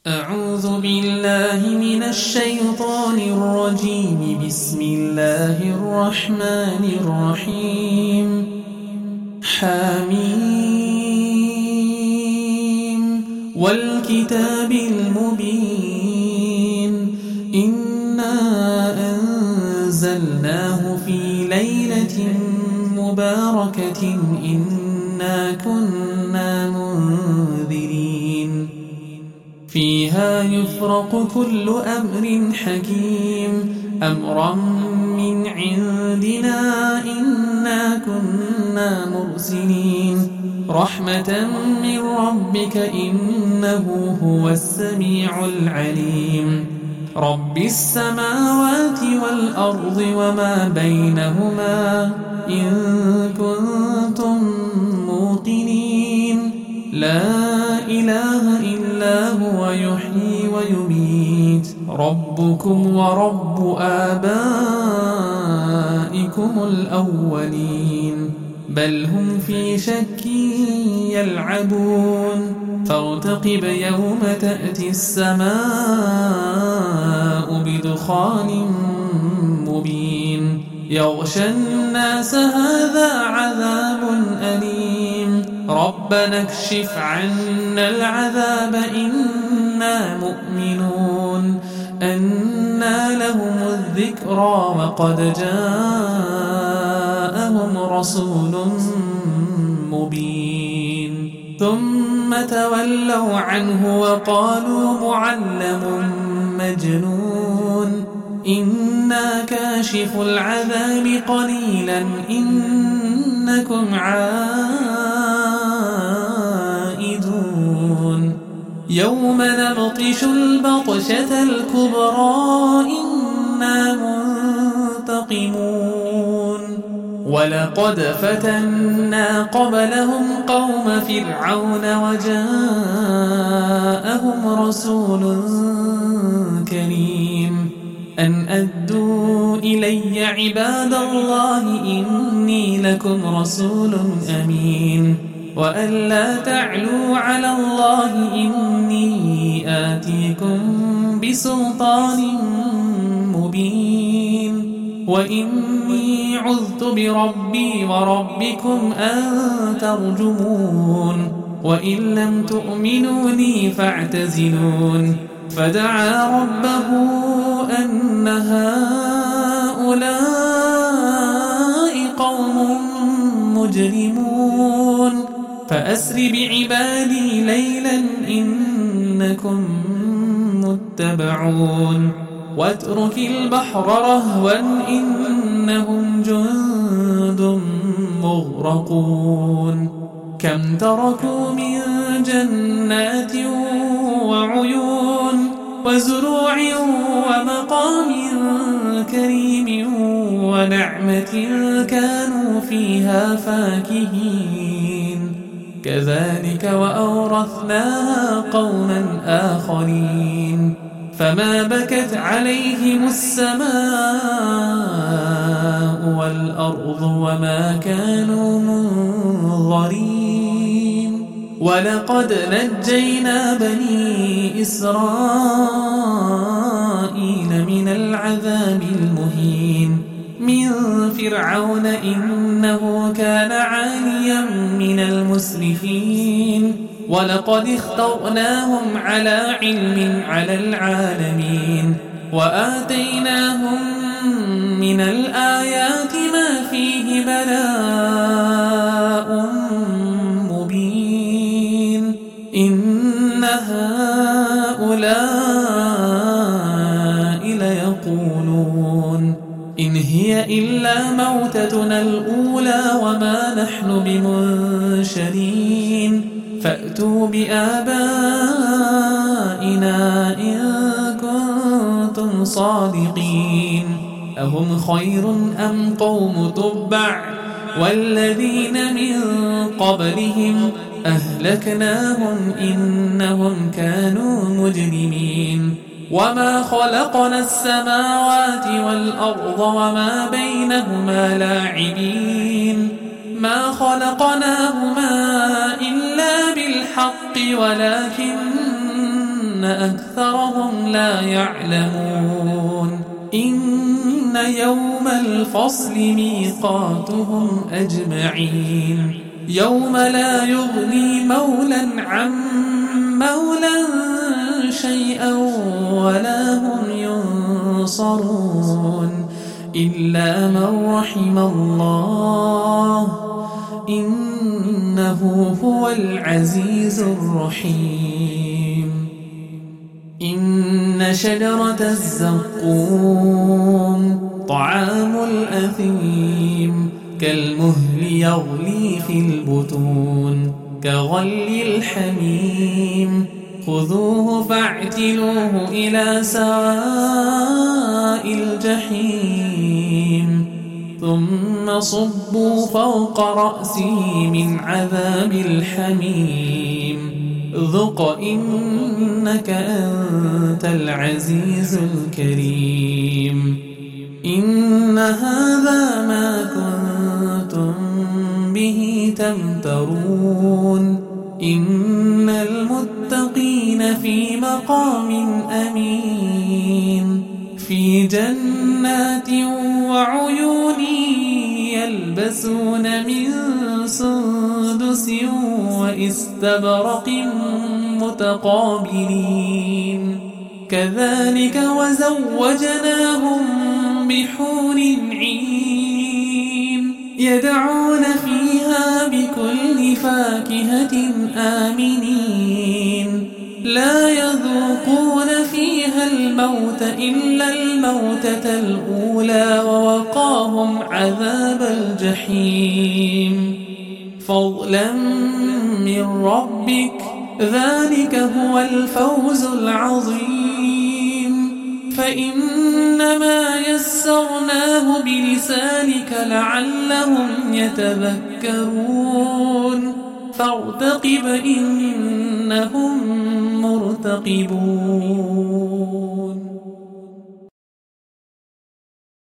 أعوذ بالله من الشيطان الرجيم. بسم الله الرحمن الرحيم. حميم والكتاب المبين. إنا أنزلناه في ليلة مباركة إنا كنا منذرين فيها يفرق كل أمر حكيم أمرا من عندنا إنا كنا مرسلين رحمة من ربك إنه هو السميع العليم رب السماوات والأرض وما بينهما إن كنتم موقنين لا إله إلا هو يحيي ويميت ربكم ورب آبائكم الأولين بل هم في شك يلعبون فارتقب يوم تأتي السماء بدخان مبين يغشى الناس هذا عذاب أليم ربنا اكشف عنا العذاب إنا مؤمنون أنى لهم الذكرى وقد جاءهم رسول مبين ثم تولوا عنه وقالوا معلم مجنون إنا كاشف العذاب قليلا إنكم عائدون يوم نبطش البطشة الكبرى إنا منتقمون ولقد فتنا قبلهم قوم فرعون وجاءهم رسول كريم أن أدوا إلي عباد الله إني لكم رسول أمين وأن لا تعلوا على الله إني آتيكم بسلطان مبين وإني عذت بربي وربكم أن ترجمون وإن لم تؤمنوا لي فاعتزلون فدعا ربه أن هؤلاء قوم مجرمون فأسر بعبادي ليلا إنكم متبعون واترك البحر رهوا إنهم جند مغرقون كم تركوا من جنات وعيون وزروع ومقام كريم ونعمة كانوا فيها فاكهين كذلك وأورثناها قوما آخرين فما بكت عليهم السماء والأرض وما كانوا منظرين ولقد نجينا بني إسرائيل من العذاب المهين من فرعون إنه كان عاليا من المسرفين ولقد اخترناهم على علم على العالمين وآتيناهم من الآيات ما فيه بلاء مبين إن هؤلاء ليقولون إن هي إلا موتتنا الأولى وما نحن بمنشرين فأتوا بآبائنا إن كنتم صادقين أهم خير أم قوم تبع والذين من قبلهم أهلكناهم إنهم كانوا مجرمين وما خلقنا السماوات والأرض وما بينهما لاعبين ما خلقناهما إلا بالحق ولكن أكثرهم لا يعلمون إن يوم الفصل ميقاتهم أجمعين يوم لا يغني مولا عن مولا شيئا ولا هم ينصرون إلا من رحم الله إنه هو العزيز الرحيم إن شجرة الزقوم طعام الأثيم كالمهل يغلي في البطون كغلي الحميم خذوه فاعتلوه إلى سواء الجحيم ثم صبوا فوق رأسه من عذاب الحميم ذق إنك أنت العزيز الكريم إن هذا ما كنتم به تمترون إن المتقين في مقام أمين في جنات وعيون يلبسون من سندس وإستبرق متقابلين كذلك وزوجناهم بحور عين يدعون فيها بكل فاكهة آمنين لا يذوقون فيها الموت إلا الموتة الأولى ووقاهم عذاب الجحيم فضلا من ربك ذلك هو الفوز العظيم فإنما يسرناه بلسانك لعلهم يتذكرون فارتقب إنهم مرتقبون